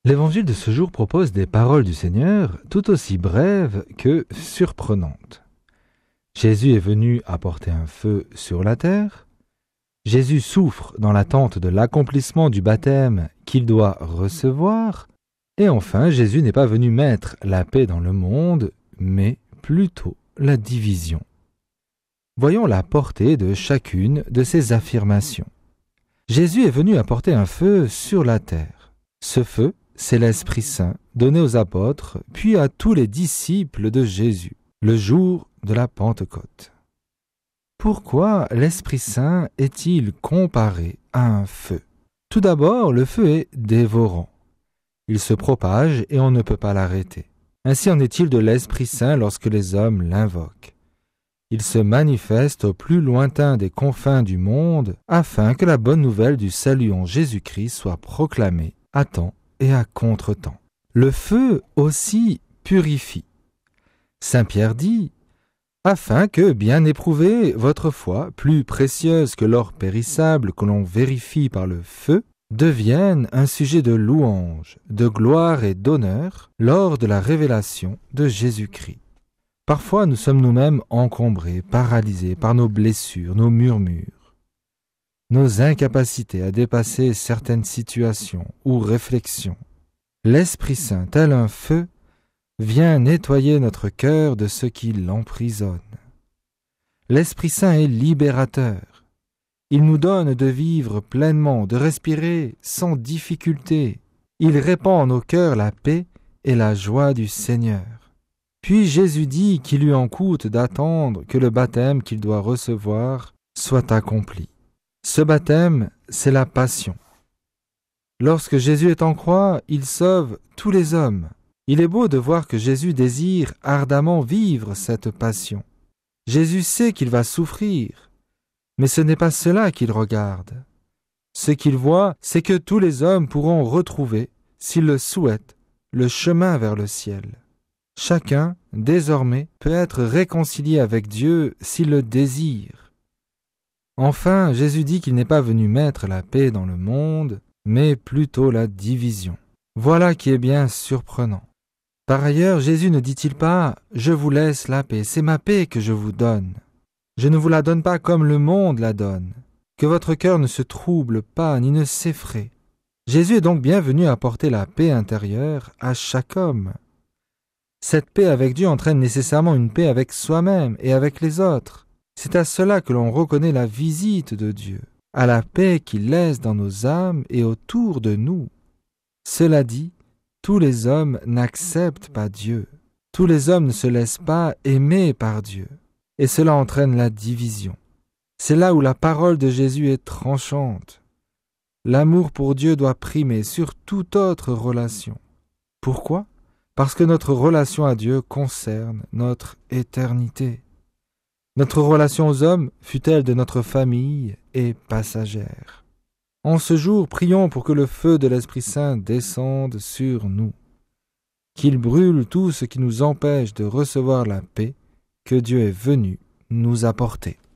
L'évangile de ce jour propose des paroles du Seigneur tout aussi brèves que surprenantes. Jésus est venu apporter un feu sur la terre. Jésus souffre dans l'attente de l'accomplissement du baptême qu'il doit recevoir. Et enfin, Jésus n'est pas venu mettre la paix dans le monde, mais plutôt la division. Voyons la portée de chacune de ces affirmations. Jésus est venu apporter un feu sur la terre. Ce feu, c'est l'Esprit Saint donné aux apôtres, puis à tous les disciples de Jésus, le jour de la Pentecôte. Pourquoi l'Esprit Saint est-il comparé à un feu? Tout d'abord, le feu est dévorant. Il se propage et on ne peut pas l'arrêter. Ainsi en est-il de l'Esprit Saint lorsque les hommes l'invoquent. Il se manifeste au plus lointain des confins du monde afin que la bonne nouvelle du salut en Jésus-Christ soit proclamée à temps et à contre-temps. Le feu aussi purifie. Saint Pierre dit « Afin que, bien éprouvée, votre foi, plus précieuse que l'or périssable que l'on vérifie par le feu, devienne un sujet de louange, de gloire et d'honneur lors de la révélation de Jésus-Christ. » Parfois, nous sommes nous-mêmes encombrés, paralysés par nos blessures, nos murmures, nos incapacités à dépasser certaines situations ou réflexions. L'Esprit Saint, tel un feu, vient nettoyer notre cœur de ce qui l'emprisonne. L'Esprit Saint est libérateur. Il nous donne de vivre pleinement, de respirer sans difficulté. Il répand en nos cœurs la paix et la joie du Seigneur. Puis Jésus dit qu'il lui en coûte d'attendre que le baptême qu'il doit recevoir soit accompli. Ce baptême, c'est la passion. Lorsque Jésus est en croix, il sauve tous les hommes. Il est beau de voir que Jésus désire ardemment vivre cette passion. Jésus sait qu'il va souffrir, mais ce n'est pas cela qu'il regarde. Ce qu'il voit, c'est que tous les hommes pourront retrouver, s'ils le souhaitent, le chemin vers le ciel. Chacun, désormais, peut être réconcilié avec Dieu s'il le désire. Enfin, Jésus dit qu'il n'est pas venu mettre la paix dans le monde, mais plutôt la division. Voilà qui est bien surprenant. Par ailleurs, Jésus ne dit-il pas « Je vous laisse la paix, c'est ma paix que je vous donne. Je ne vous la donne pas comme le monde la donne. Que votre cœur ne se trouble pas ni ne s'effraie. » Jésus est donc bien venu apporter la paix intérieure à chaque homme. Cette paix avec Dieu entraîne nécessairement une paix avec soi-même et avec les autres. C'est à cela que l'on reconnaît la visite de Dieu, à la paix qu'il laisse dans nos âmes et autour de nous. Cela dit, tous les hommes n'acceptent pas Dieu. Tous les hommes ne se laissent pas aimer par Dieu. Et cela entraîne la division. C'est là où la parole de Jésus est tranchante. L'amour pour Dieu doit primer sur toute autre relation. Pourquoi ? Parce que notre relation à Dieu concerne notre éternité. Notre relation aux hommes, fût-elle de notre famille, est passagère. En ce jour, prions pour que le feu de l'Esprit Saint descende sur nous, qu'il brûle tout ce qui nous empêche de recevoir la paix que Dieu est venu nous apporter.